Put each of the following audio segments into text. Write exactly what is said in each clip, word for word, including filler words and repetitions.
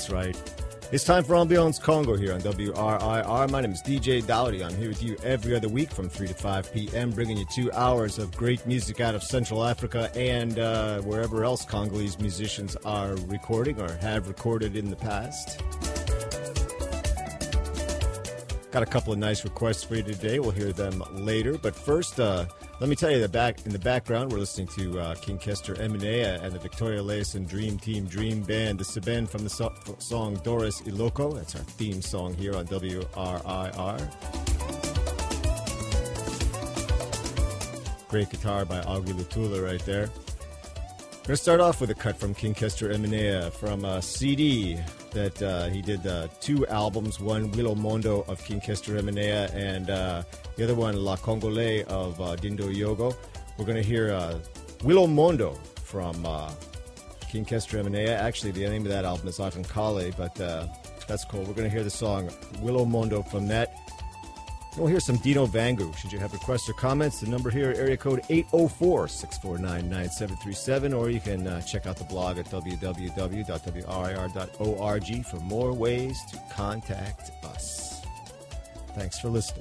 That's right. It's time for Ambiance Congo here on W R I R. My name is D J Dowdy. I'm here with you every other week from three to five p.m., bringing you two hours of great music out of Central Africa and uh, wherever else Congolese musicians are recording or have recorded in the past. Got a couple of nice requests for you today. We'll hear them later. But first, uh, let me tell you, the back in the background, we're listening to uh, King Kester Eminea and the Victoria Layson Dream Team Dream Band. The Seben from the so- song Doris Iloko. That's our theme song here on W R I R. Great guitar by Augie Lutula right there. We're going to start off with a cut from King Kester Eminea from a C D that uh, he did uh, two albums, one Wilo Mondo of King Kester Eminea and uh, the other one La Congolais of uh, Dindo Yogo. We're going to hear uh, Wilo Mondo from uh, King Kester Eminea. Actually, the name of that album is Akankale, but uh, that's cool. We're going to hear the song Wilo Mondo from that. We'll hear some Dino Vangu. Should you have requests or comments, the number here, area code eight oh four, six four nine, nine seven three seven, or you can uh, check out the blog at w w w dot w r i r dot org for more ways to contact us. Thanks for listening.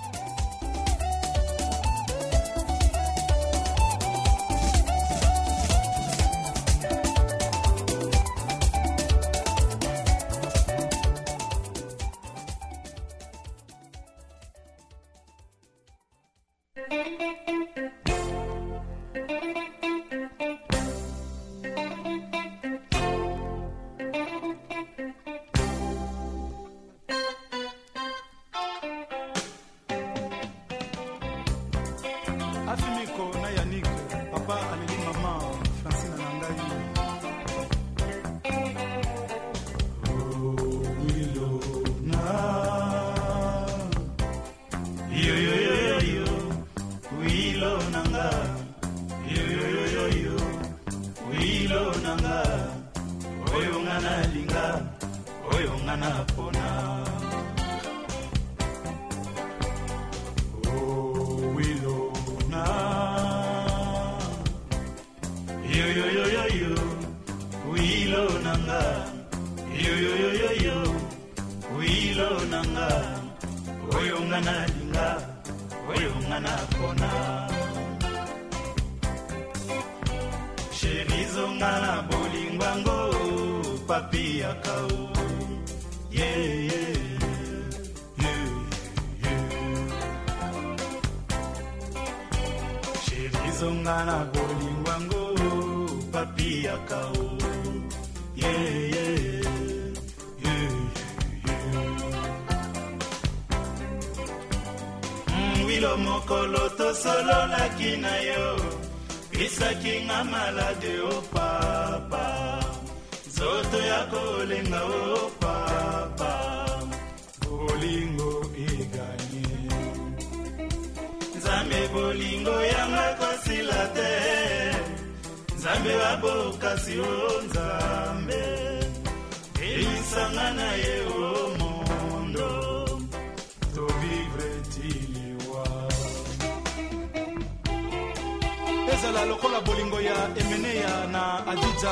ezala lokola bolingo ya Emenea na Adija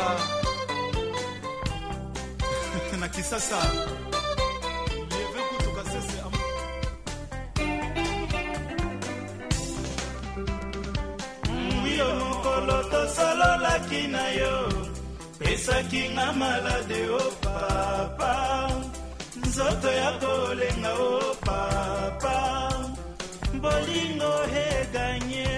na Kisasa lieve kutoka sese am Wilo mokolo to solo lakina yo pesa kinga malade o papa nzoto ya kolenga o papa bolingo he ganye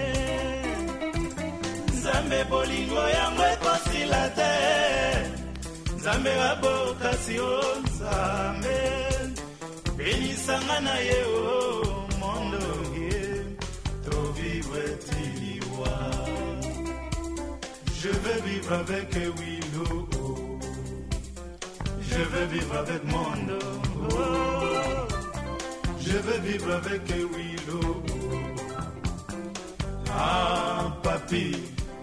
Zambe bolingo yango ekosila te Zambe waboka si o Zambe Benisanga na ye o mondo ye To vivre tiliwa Je veux vivre avec Wilo Je veux vivre avec Mondo Je veux vivre avec Wilo Ah papi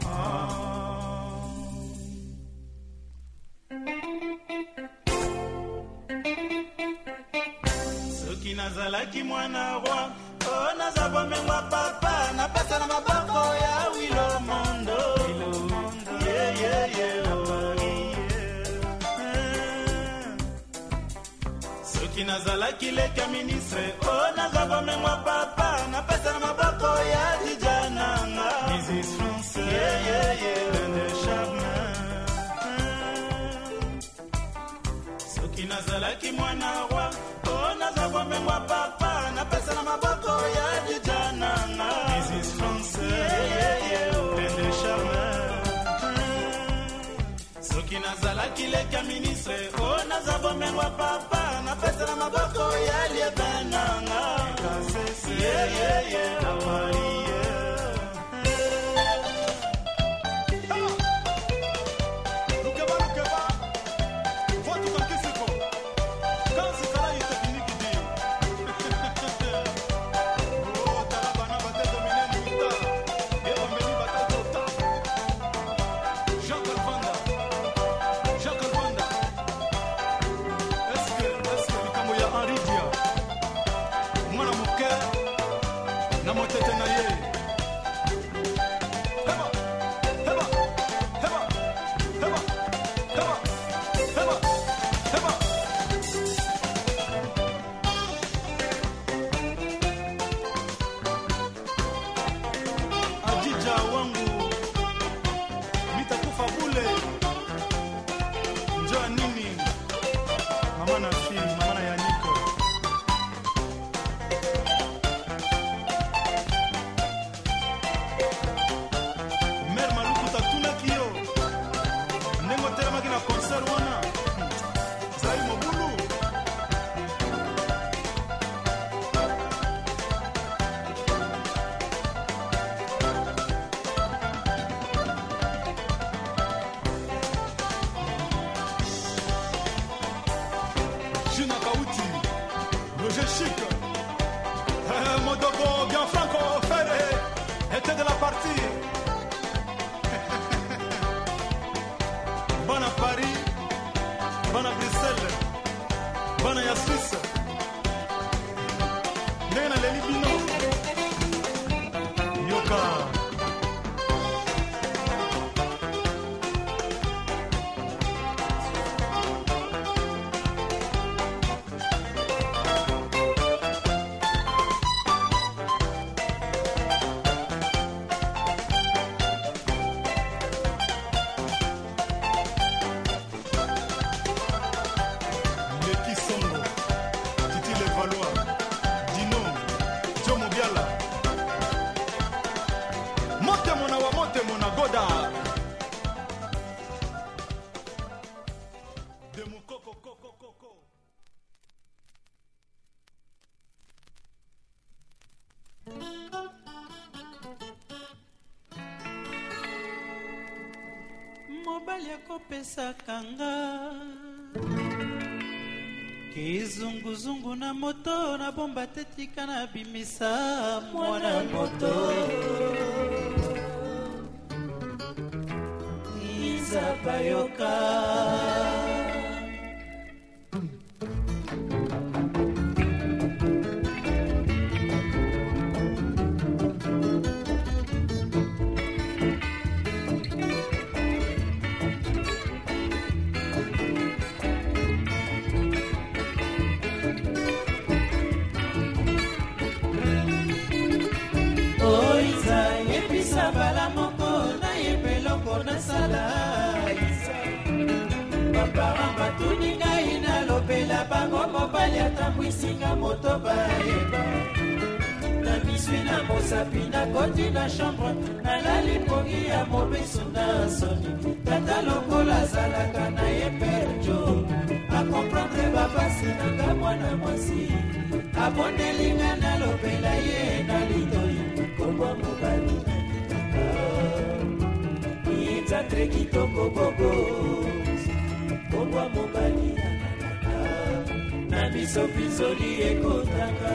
Soki nazalaki mwana roi Oh nazaba mengwa papa Napasa na maboko ya Wilo Mondo Yeah yeah yeah oh, yeah. soki nazalaki leka ministre o naza bomengwa papa napesa na maboko ya dijananga Missus France yeah, yeah, yeah. de charme soki nazalaki mwana roi o naza bomengwa papa napesa na maboko ya dijananga Missus France yeah, yeah, yeah. de charme soki nazalaki leka ministre o naza bomengwa papa napesa na maboko ya liebenanga kasese yeah, yeah, yeah. Amarie pesakanga kizunguzungu na moto na bomba tetika na bimisa mwana moto izabayoka bala moko na yepeloko na sala bapara batuni ngai na lopela bango mobali atambwisinga moto bayeba na miswi na mosapi na koti na chambre nalali pongi ya mobeso na soni tata lokola azalaka na ye perjo akomprendre bapasi nanga mwana mwasi abondelinga na lopela ye na litoi kombwa mobali Tate kitoko bobo Kombwa mobali na miso pizoli ekotanga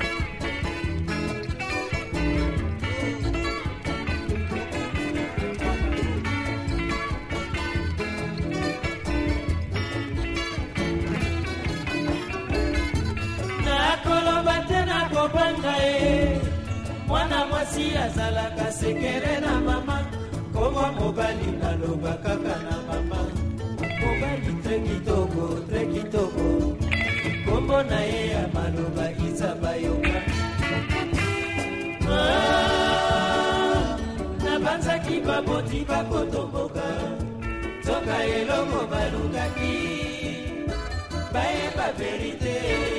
nakoloba te nakobanga ye mwana mwasi azalaka sekere na mama Kombwa mobali naloba kaka na mama Mobali tre kitoko, tre kitoko kombo na ye ya maloba iza bayoka ah, nabanzaki baboti bakotomboka zoka eloko balukaki bayeba verite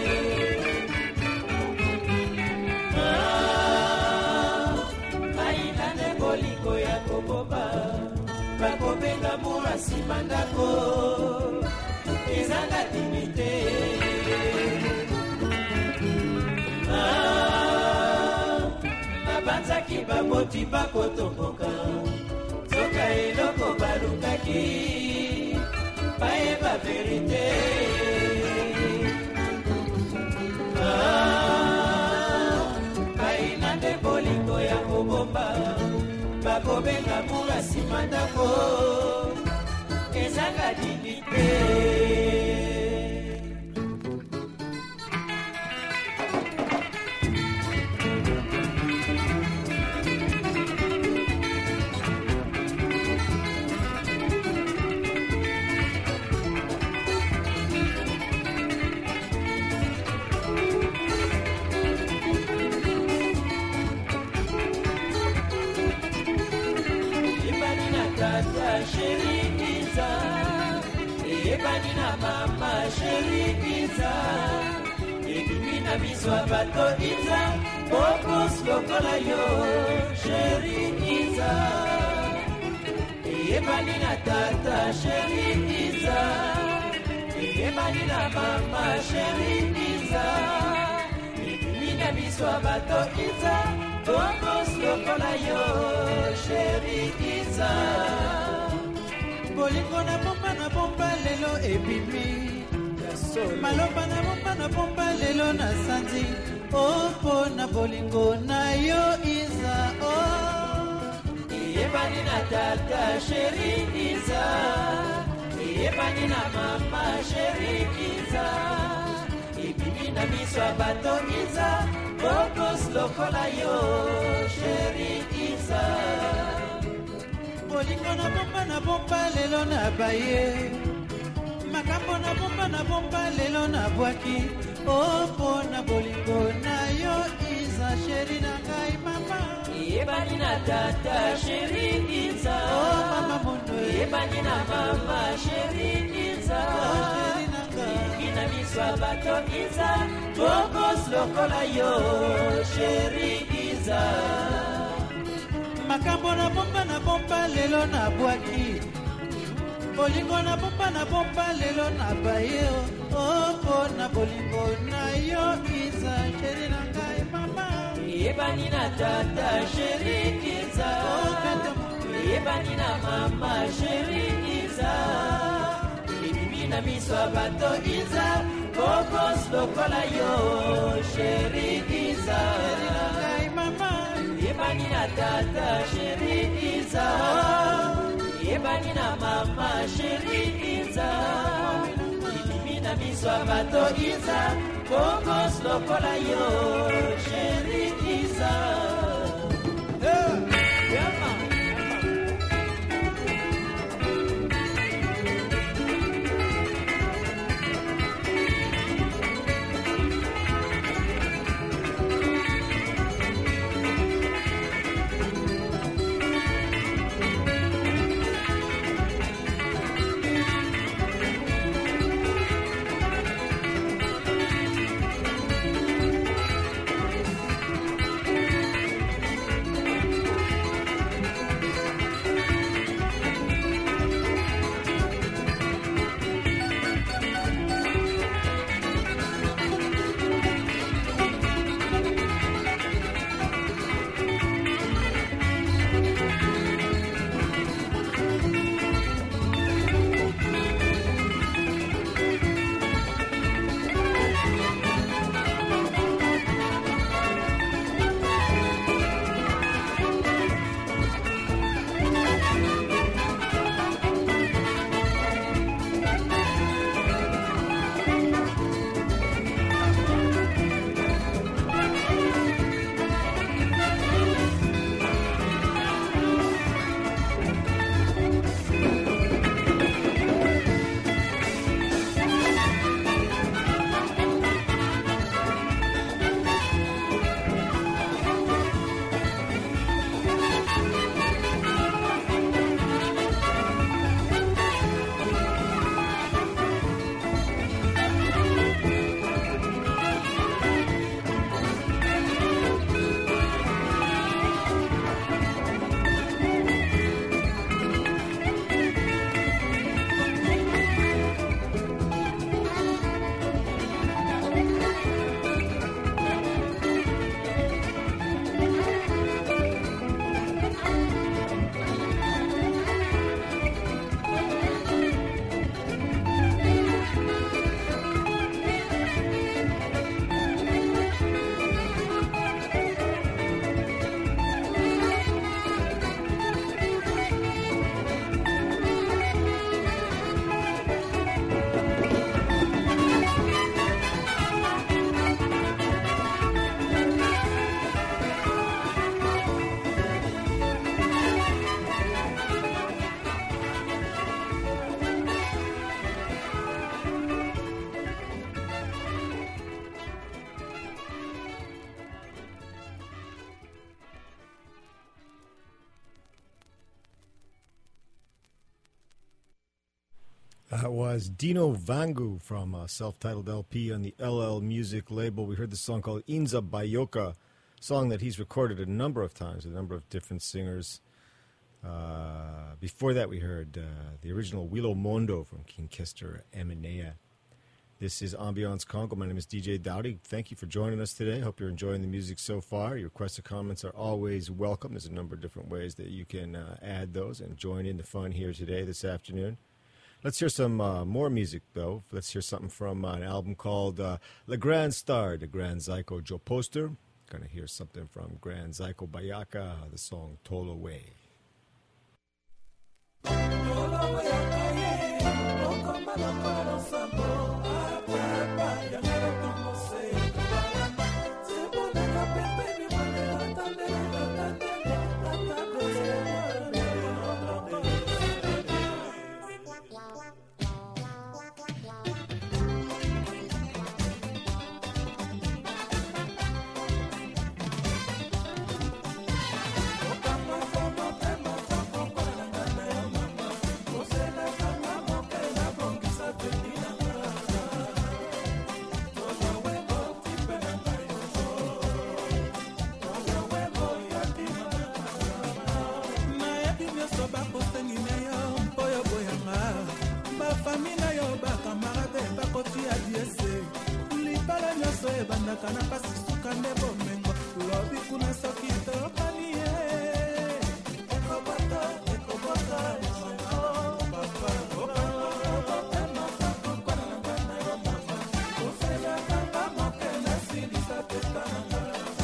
ah, baina nde bolingo ya koboba bakobenga mura nsima ndako ezanga dimite ah, babanzaki baboti bakotomboka zoka eloko balukaki bayeba verite ah, baina nde bolingo ya kobomba bakobenga mura nsima ndako ezanga dimite sherikiza ebani na mama sherikiza ebimi na miso ya bato iza bokos lokola yo sherikiza ebani na tata sherikiza ebani na mama sherikiza ebimi na miso ya bato iza bokos lokola yo sherikiza bolingo na bomba na bomba lelo ebimi maloba na bomba na bomba lelo na sanzi opo na bolingo na yo iza o eyebani na tata sheri iza eyebani na mama sheri iza ebimi na miso ya bato iza bokos lokola yo sheri iza bolingo na bomba na bomba lelo na baye makambo na bomba na bomba lelo na bwaki opo na bolingo na yo iza sheri na ngai mama yebani na tata sheri iza oh mama mono yebani na mama sheri iza oh sheri na ngai ina miswa bato iza bokos lokola yo sheri iza makambo na bomba na bomba lelo na bwaki bolingo na bomba na bomba lelo na baye opo na bolingo na yo iza sheri na ngai mama yebani na tata sheri iza yebani na mama sheri iza ebimi na miso ya bato iza bokos lokola yo sheri iza yebani na tata sheri iza yebani na mama sheri iza ibimi na miso ya bato iza bokos lokola yo sheri iza yeah. Yeah, man. That was Dino Vangu from a self-titled L P on the L L Music label. We heard the song called Inza Bayoka, a song that he's recorded a number of times with a number of different singers. Uh, before that, we heard uh, the original Wilo Mondo from King Kester Eminea. This is Ambiance Congo. My name is D J Dowdy. Thank you for joining us today. Hope you're enjoying the music so far. Your requests or comments are always welcome. There's a number of different ways that you can uh, add those and join in the fun here today, this afternoon. Let's hear some uh, more music, though. Let's hear something from uh, an album called uh, Le Grand Star, de Grand Zyko Joe Poster. Going to hear something from Grand Zyko Bayaka, the song Tolo Way. Kana pasi suka nebo mengo lobi kuna soki to panie ekobata ekobata papa ofela kamba mokena silisa tetana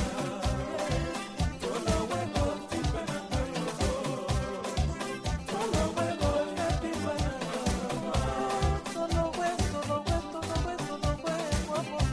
tolo wego tipena tolo wego tipena tolo wego tolo wego tolo wego tolo wego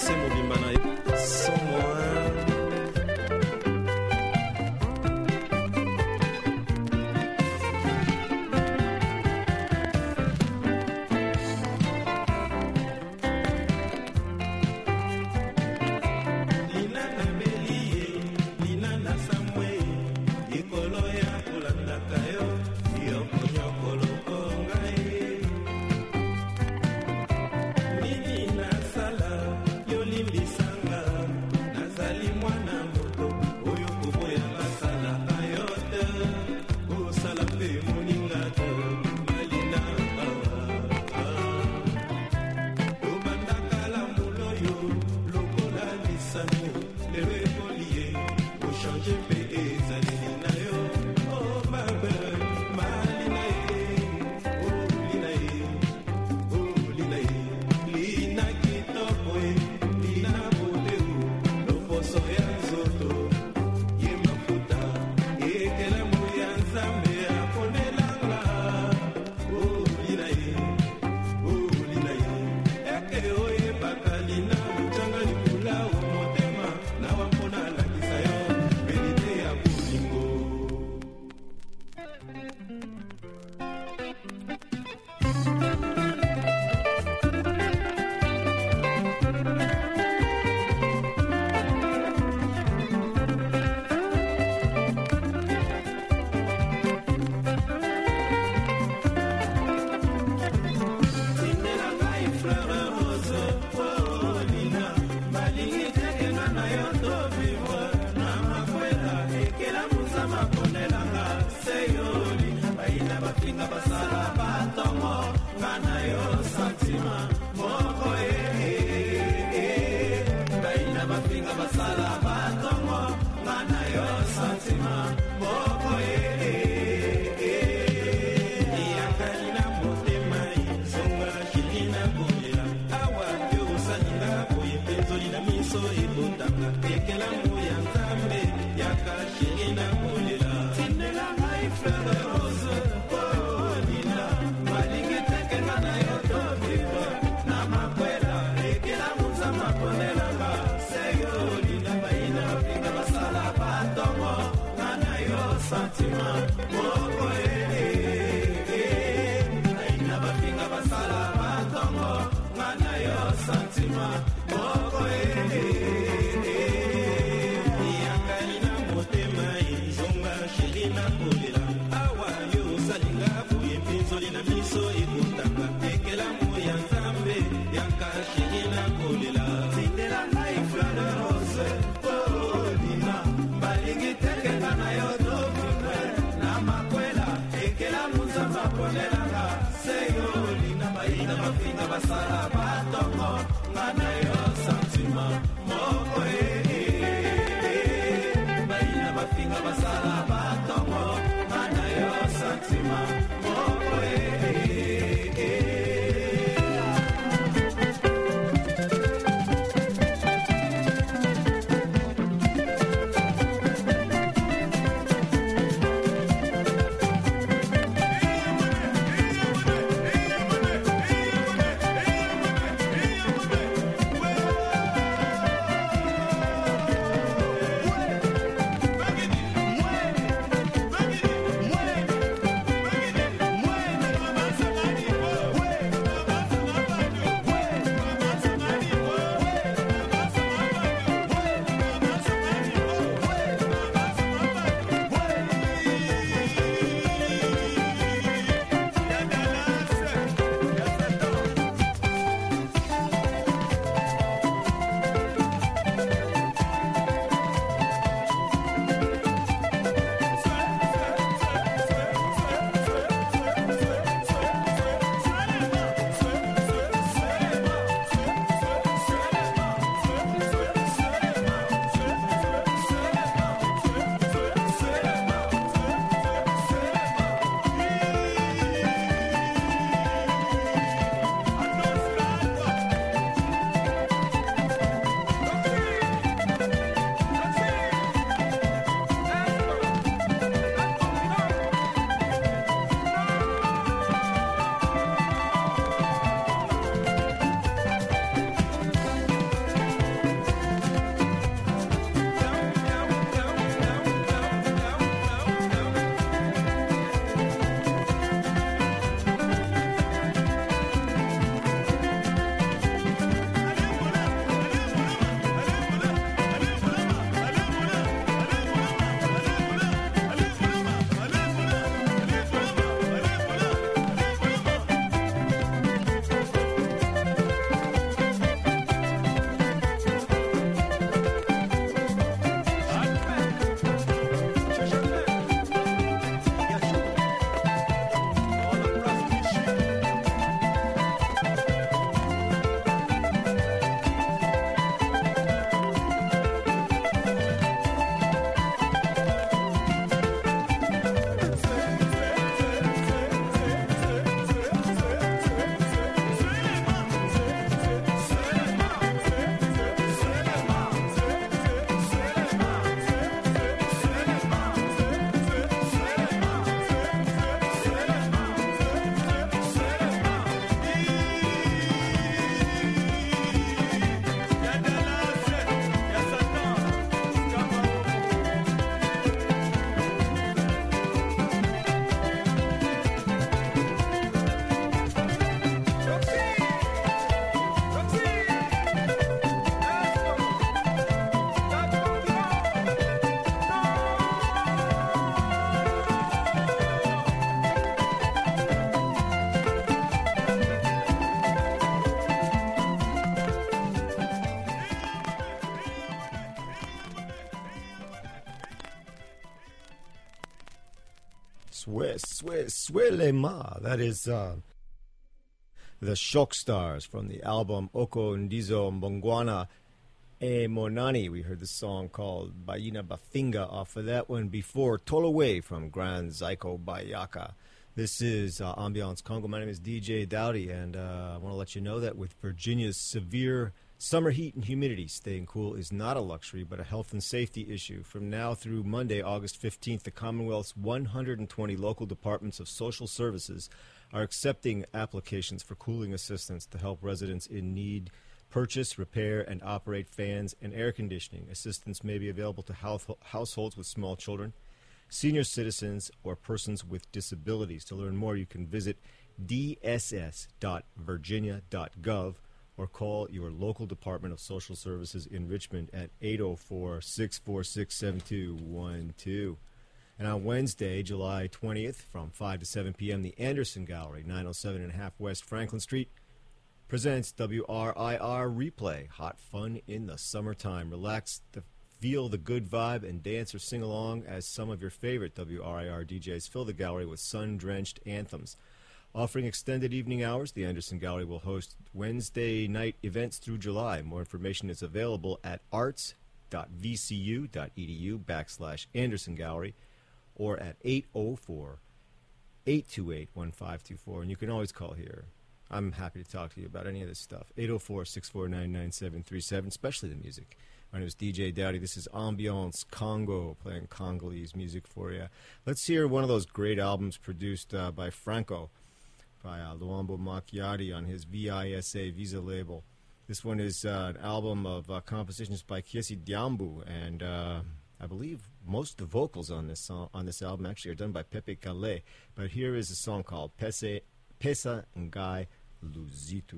danse mobimba na yo sans moi. Swe, swe, swelema. That is uh, the Shock Stars from the album Oko Ndizo Mbongwana E Monani. We heard the song called Bayina Bafinga off of that one before. Tolaway from Grand Zyko Bayaka. This is uh, Ambiance Congo. My name is D J Dowdy, and uh, I want to let you know that with Virginia's severe summer heat and humidity, staying cool is not a luxury, but a health and safety issue. From now through Monday, August fifteenth, the Commonwealth's one hundred twenty local departments of social services are accepting applications for cooling assistance to help residents in need purchase, repair, and operate fans and air conditioning. Assistance may be available to house- households with small children, senior citizens, or persons with disabilities. To learn more, you can visit d s s dot virginia dot gov or call your local Department of Social Services in Richmond at eight oh four, six four six, seven two one two. And on Wednesday, July twentieth, from five to seven p.m., the Anderson Gallery, nine oh seven and a half West Franklin Street, presents W R I R Replay, Hot Fun in the Summertime. Relax, the, feel the good vibe, and dance or sing along as some of your favorite W R I R D Js fill the gallery with sun-drenched anthems. Offering extended evening hours, the Anderson Gallery will host Wednesday night events through July. More information is available at arts.vcu.edu backslash Anderson Gallery or at eight oh four, eight two eight, one five two four. And you can always call here. I'm happy to talk to you about any of this stuff. eight oh four, six four nine, nine seven three seven, especially the music. My name is D J Dowdy. This is Ambiance Congo, playing Congolese music for you. Let's hear one of those great albums produced uh, by Franco, by uh, Luambo Macchiati on his V I S A Visa label. This one is uh, an album of uh, compositions by Kiesi Diambu, and uh, I believe most of the vocals on this song, on this album actually are done by Pepe Calais. But here is a song called Pese, Pesa Ngai Luzitu.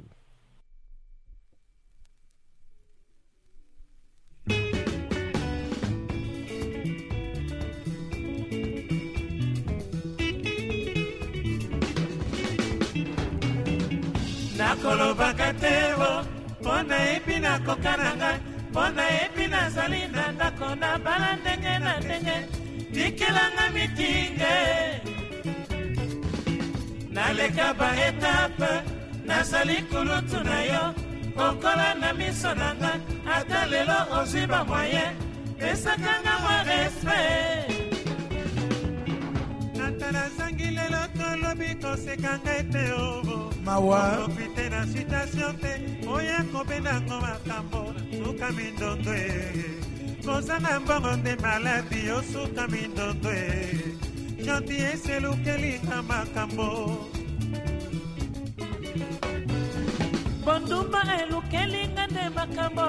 nakolobaka te bo mpo nayebi nakoka na ngai mpo nayebi nazali na ndako na bala ndenge na ndenge tikelanga mitinge naleka baetape nazali kulutu na yo kokola na miso na ngai ata lelo ozwi bamwaye pesakanga mwa respect nazangi lelo tolobi koseka ngai te ovo mawa opite na citation te oya kobendango makambo suka mindondo e kozanga mbongo nde maladi osuka mindondo e jonti eselukelinga makambo bondumba elukelinga nde makambo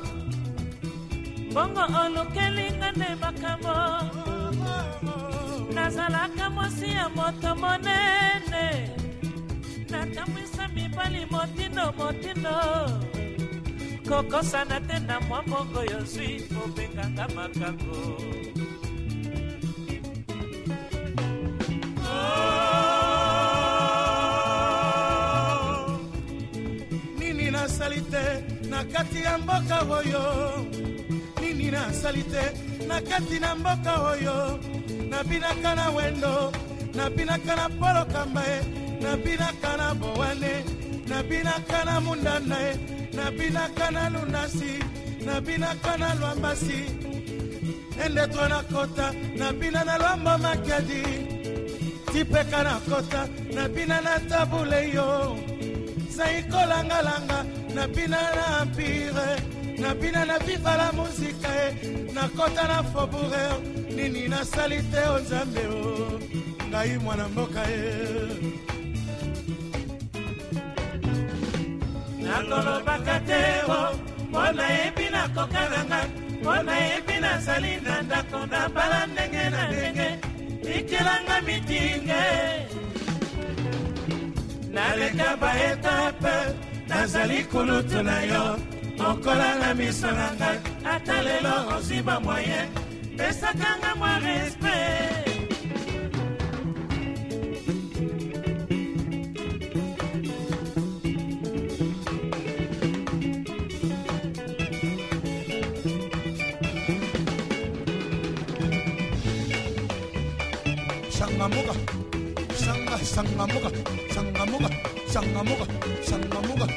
bongo olukelinga nde makambo nazalaka mwasi ya moto monene natambwisa mibali motindo motindo kokosana te na mwa mbongo yozwi obenganga makango oh, nini nasali te na kati ya mboka oyo nini nasali te na kati na mboka oyo nabinaka na wendo nabinaka na polo kambae nabinaka na bowane nabinaka na mundanae nabinaka na lunasi nabinaka na lwambasi endetwa na kota nabina na lwamba makedi tipeka na kota nabina na tabule yo saikolangalanga nabina na empire nabina na viva la muzika e nakota na faubourg nini nasali te o nzambe o ngai mwana mboka e nakolobaka te o mpo nayebi nakoka na ngai mpo nayebi nazali na ndako na bala ndenge na ndenge tikelanga mitinge naleka baetape nazali kulutu na yo mokola na miso na ngai ata lelo ozwi bamwaye pesakanga mwa respect Sangamuga, Sanga, Sangamuga, Sangamuga, Sangamuga, Sangamuga.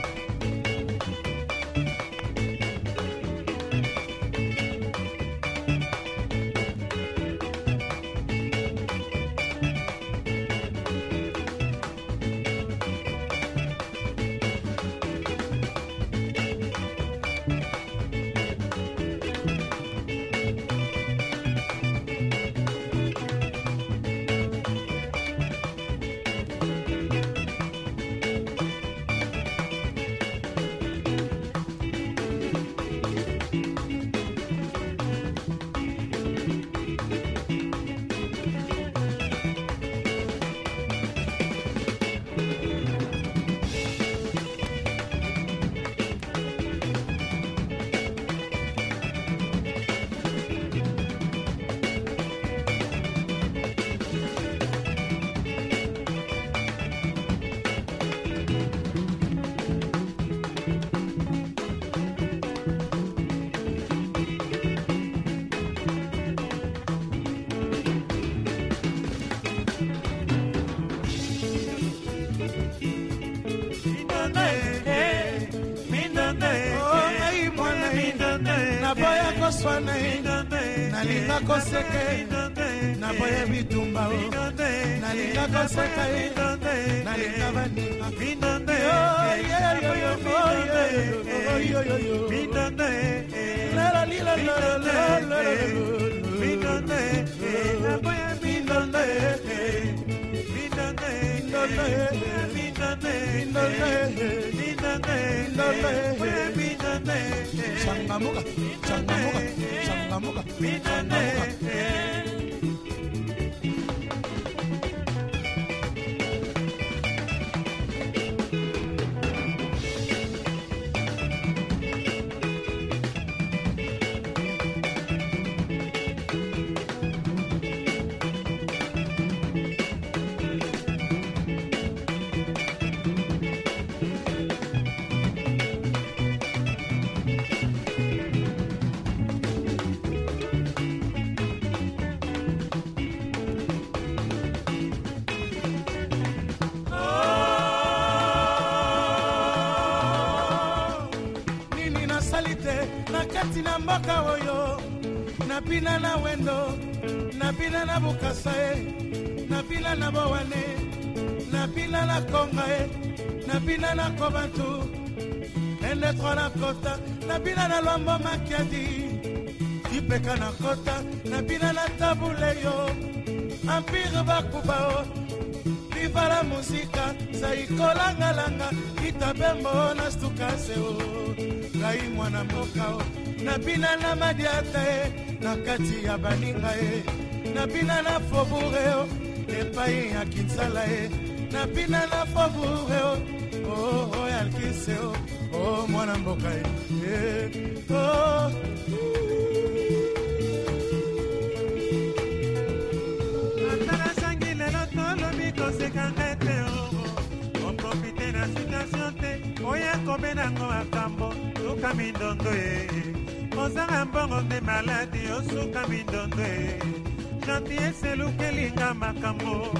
Nalinga koseke naboya bitumba nalinga koseka nalinga baninga yo yo yo yo yo yo la la la la la la naboya bindonde bindonde bindonde bindonde bindonde Sangamuga, Sangamuga, Sangamuga, Sangamuga. Na mboka oyo napina na wendo napina na bukasa e napina na bowane napina na konga e napina na kobantu ende trona kota napina na lombo makiadi ipeka na kota napina na tabule yo empire bakubao viva la muzika saikolangalanga itabembo na stukaseo ngai mwana mboka o napina na madiata e na kati ya baninga e napina na fobure o epai ya kinsala e napina na fobure o oh oh ya kise o oh mwana mboka e oh atala sangi lelo tolo mikoseka ngete o on profite na situation te oya kobena ngo akambo tuka mindondo e Ozanga mbongo de maladi osuka mindondo e Janti eselukelinga makambo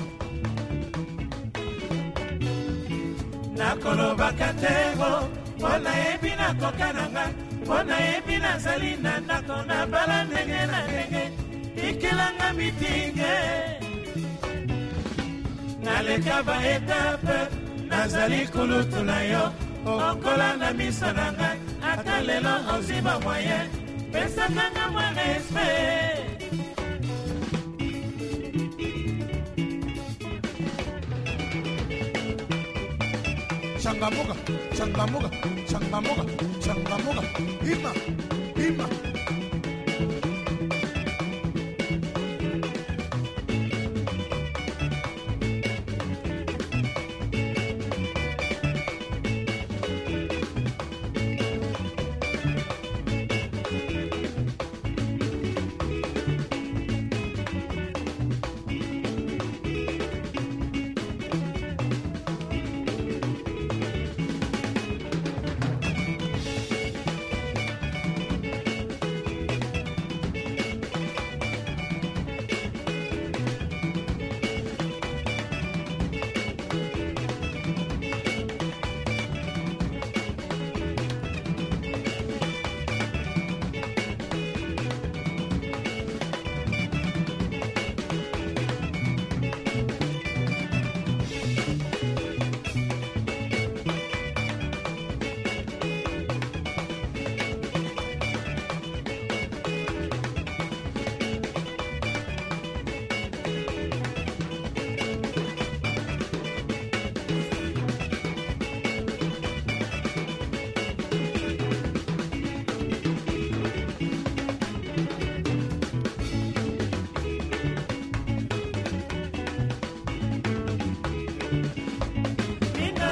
Nakoloba katego Wana ebi na koka nanga Wana ebi na zali na ndako na bala ndenge na ndenge Ikilanga mitinge Naleka ba etape Nazali kulutu na yo Okola na misa nanga Ata lelo oziba moyen Pesa kanga mwa respect Changamuga, changamuga, changamuga, changamuga Ima, ima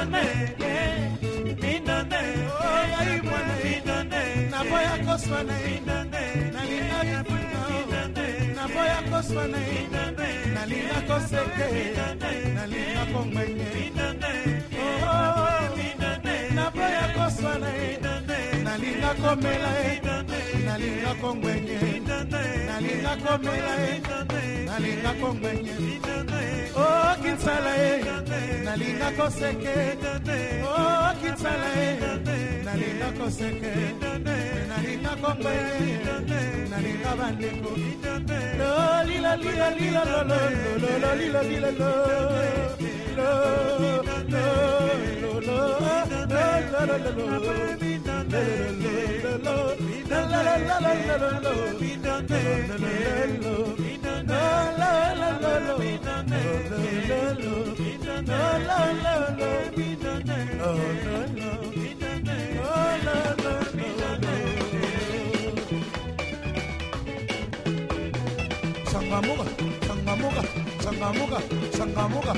Minone, minone, oh ai mwana minone, na boya koswana minone, na linga yapuna, na boya koswana minone, na linga koseke, na linga kongmenye minone, oh minone, na boya koswana minone, na linga komela minone, na linga kongmenye minone, na linga komela minone, na linga kongmenye minone, oh kinsala nalinga koseke oh kinsala nalinga koseke nalinga kongwe nalinga bandeko lo lila lila lila lo lo lo lo lila lila lo lo lo lo lo lo lo lo Sangamuga, sangamuga, sangamuga, sangamuga.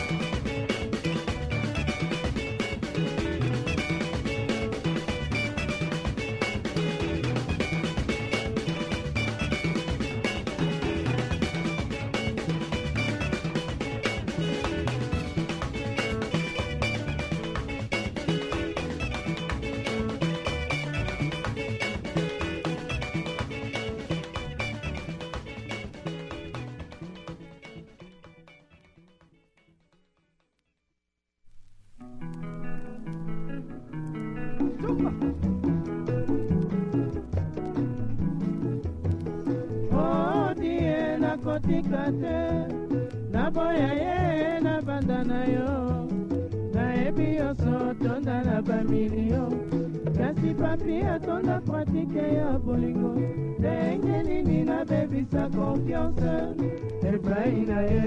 Kotikate na boya ye na banda na yo na ebi yo so tonda na bamilio kasi papi atonda pratike ya bolingo ndenge nini na bebisa confiance epai na ye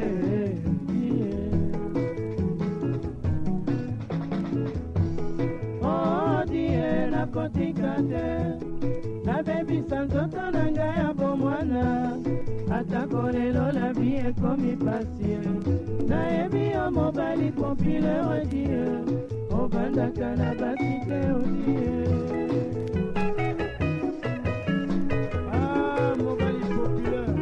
oh die na kotikate na bebisa nzoto na ngai ya bomwana atako lelo la vie ekomi pasi nayebi yo mobali populaire odie obandaka na basite odie ah mobali populaire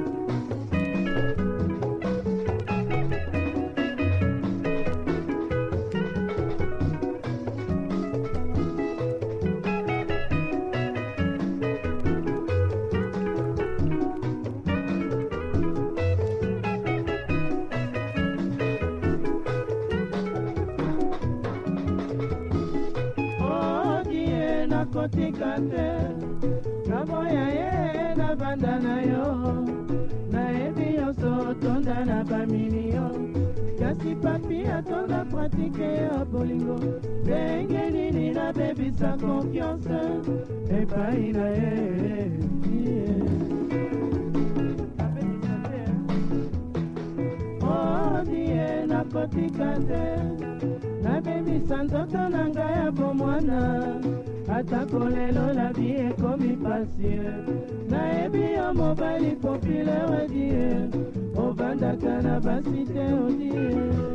kotikate na boya ye na banda na yo na ebi yo so tonda na bamilio kasi papi atonda pratike ya bolingo ndenge nini na bebisa confiance epai na ye oh die na kotikate na bebisa nzoto na ngai ya bomwana atako lelo la vie ekomi pasi nayebi yo mobali populaire odie obandaka na basite odie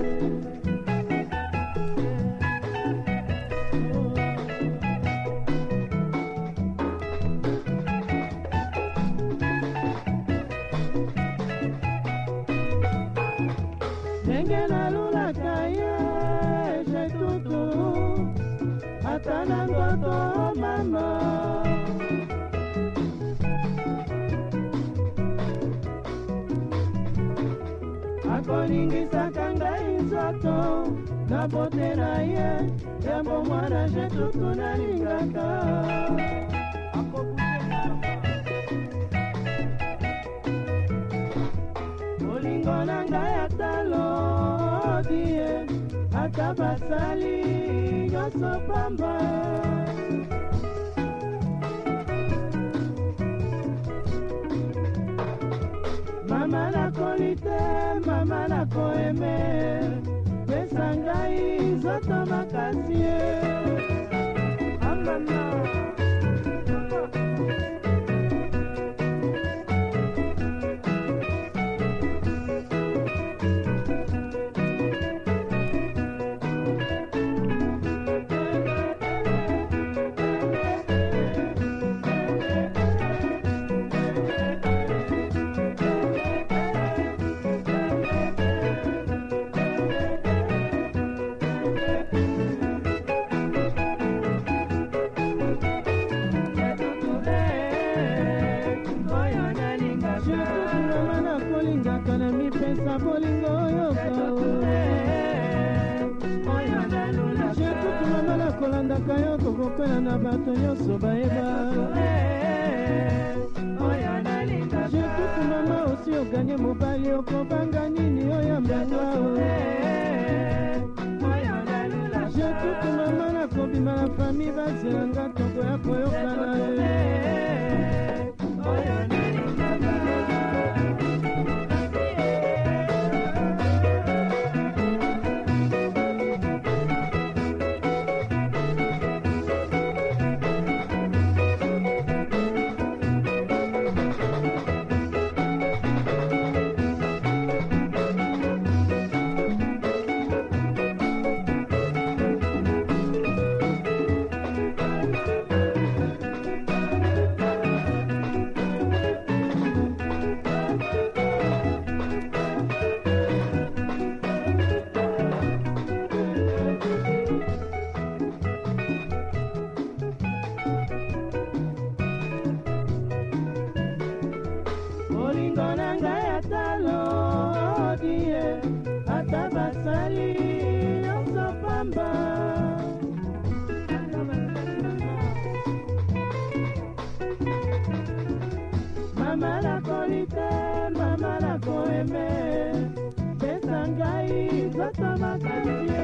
ndenge nalulaka ye jetutu ata na ngoto mama akoningisaka ngai nzoto na bote na ye yambo mwana jetutu nalingaka bolingo na ngai atalo die ata basali nyonso pamba mama nakolite mama nakoeme pesa ngai nzoto makasi ye amana kolandaka yo kokopela na bato nyonso bayeba jetuku mama osi oganye mobali okobanga nini oyo mbanga jetuku mama nakobima na fami bazelanga toko ya koyokana Mama la kolite, mama la koeme, besangai, zota makalie.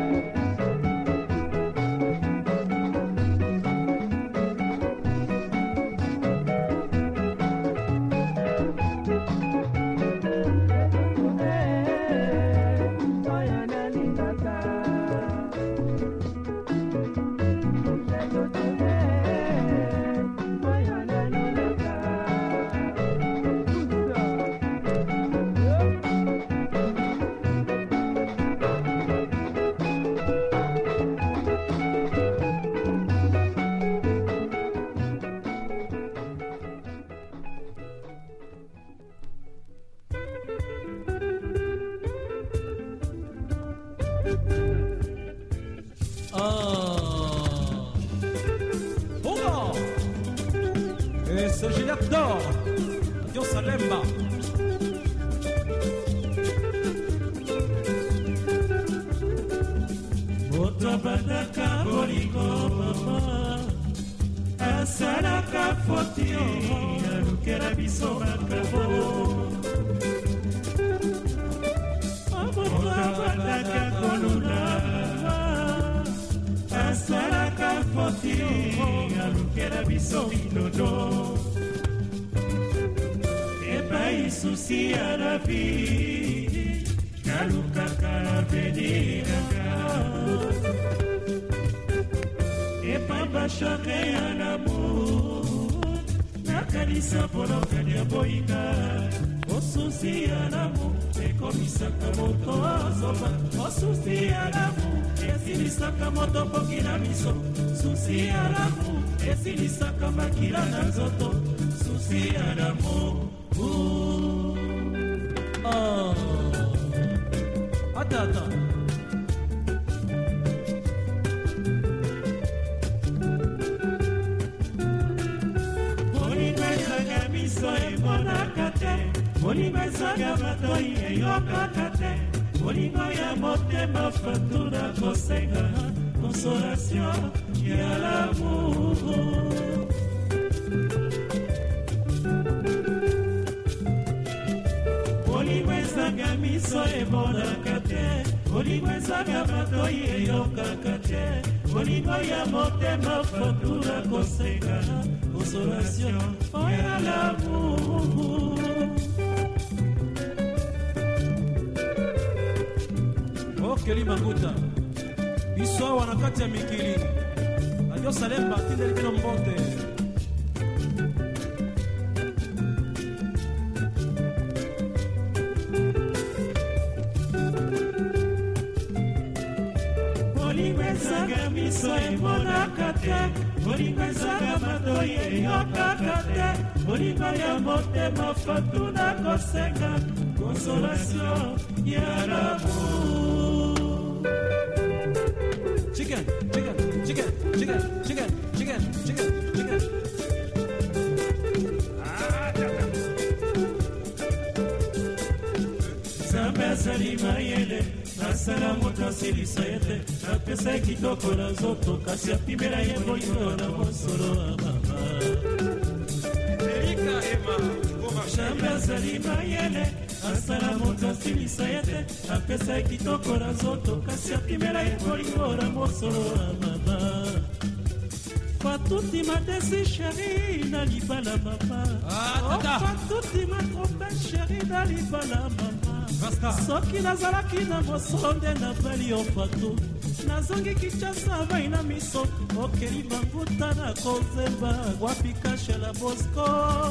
Ce Gilliatt d'or, Dios Salemba. Motabadaka bolingo mama, asalaka fotio, alukela biso makabo. Motabadaka koluna, asalaka fotio, alukela biso minodo. Souci à la vie, Kaluka Kalabeniraga, et Papa Chakre à l'amour, Nakalisa Polokania Boïka, au souci à l'amour, et comme Sakamoto Azoba, au souci à l'amour, et si Sakamoto Pokina Miso, souci à l'amour, et si Sakamakila Nazoto, souci à l'amour. Oh, attends, attends. Olimezaga miso emonaka te, olimezaga matoi eyokaka te, olingo ya motema fatuna kosenga, consolation ya l'amour. Olimezaga miso emonaka te, olimezaga matoi eyokaka te, olingo ya motema fatuna kosenga, consolation ya l'amour. Oh Kelly Manguta, biso awa na kati ya mikili, Adio Salemba tindeli kino mbote. Olimezaga miso emonaka te, olimezaga matoi eyokaka te, olingo ya motema fatuna kosenga, consolation ya l'amour. Chicken, chicken, chicken, chicken, chicken, chicken, chicken, chicken. Ah, Zambia Salima Yele, asala moto asilisa ye te apesa kitoko na nzoto kasi apimela ye bolingo na mosolo ya mama erika ema jambe azali mayele asala moto asilisa ye te apesa kitoko na nzoto kasi apimela ye bolingo na mosolo ya mama Fatouti m'a dési chérie na libala mama oh Fatouti m'a trompé chérie na libala mama soki nazalaki na mosonde na bali yo Fatou nazongi Kinshasa vai na miso okeli manguta na kozemba wapi kashe la Bosco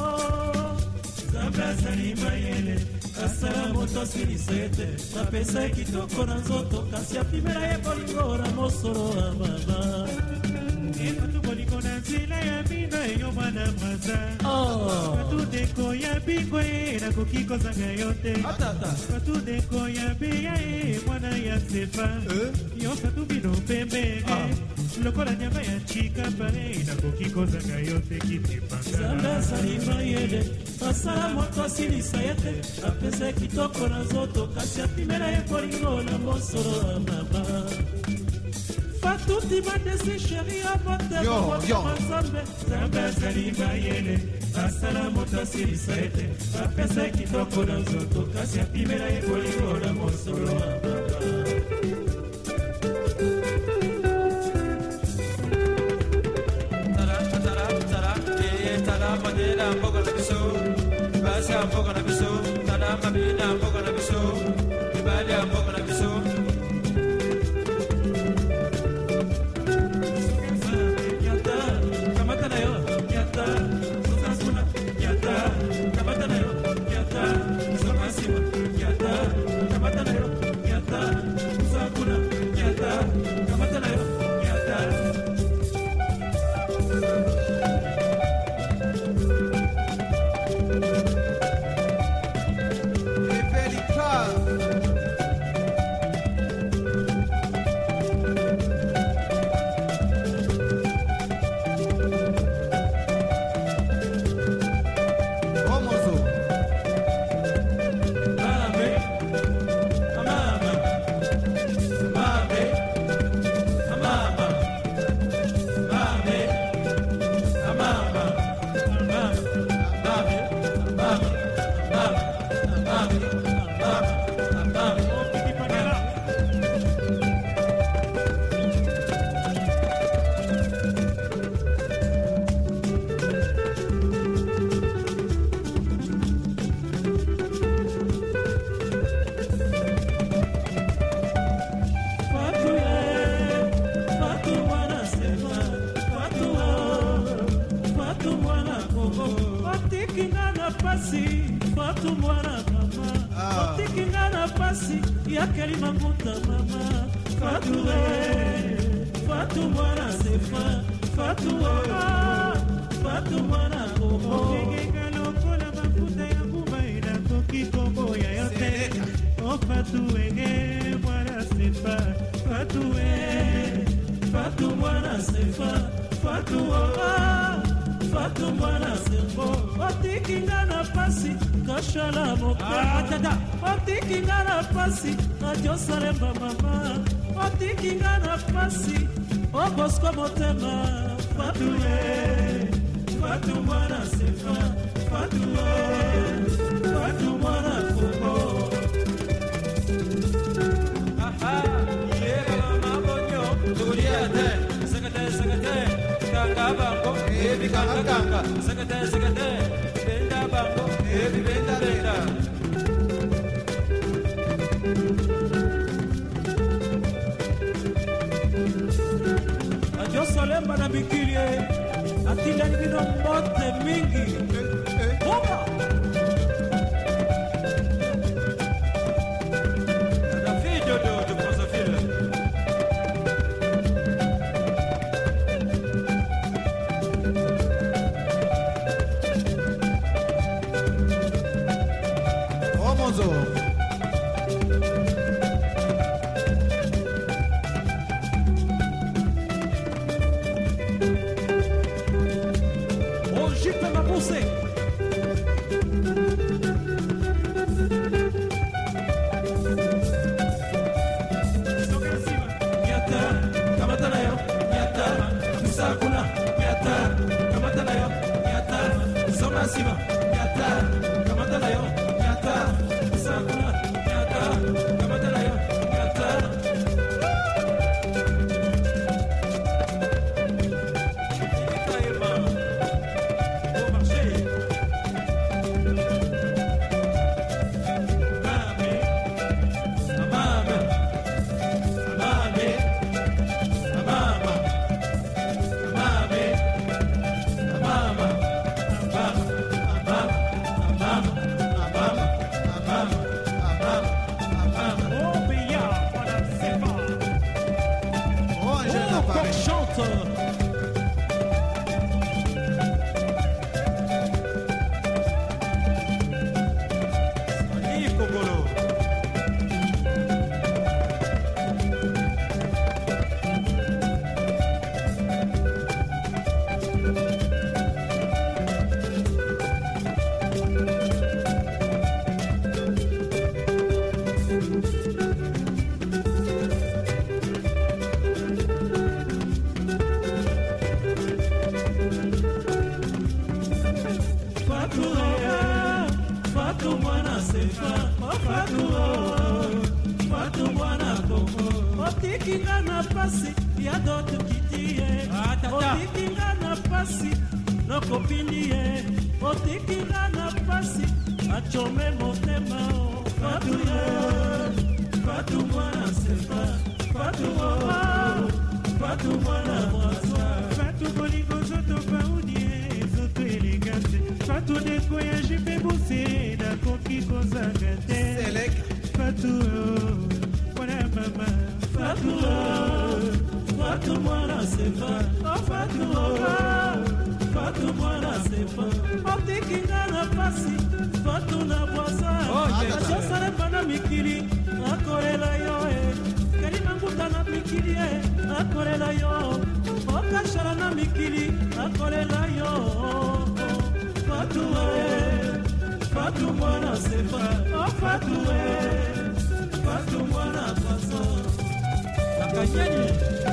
Zambe azali mayele asala moto asilisa ye te apesa kitoko na nzoto kasi apimela ye bolingo na mosolo ya mama Fatu bolingo na nzela ya bino eyo mwana maza Fatu deko ya bingwe na koki kozanga yo te Fatu deko ya beya e mwana ya sefa Yo fatu bino pembe Lokola nyama ya chika pare na koki kozanga yo te kitipanga Zambe salima yede asala moto asilisa ye te apesa kitoko na nzoto kasi apimela ye bolingo na mosolo ya mama Fatouti m'a dési chérie à votre Zambe Zambe azali mayele asala moto asilisa ye te apesa kitoko na nzoto kasi apimela ye bolingo na mosolo ya mama Madina mboga na biso Basa mboga na biso Tana mabina mboga na biso Ibali mboga na biso Nyata Kamata na yo Nyata Sosasuna Nyata Kamata na yo Nyata Somasima Nyata Kamata na yo Nyata Sosakuna Nyata Kamata na yo Nyata nsima nyata kamatala yo nyata sakuna nyata kamatala yo nyata Fatou mwana sefa, oh Fatou eh, Fatou mwana poisson, Nakanyani.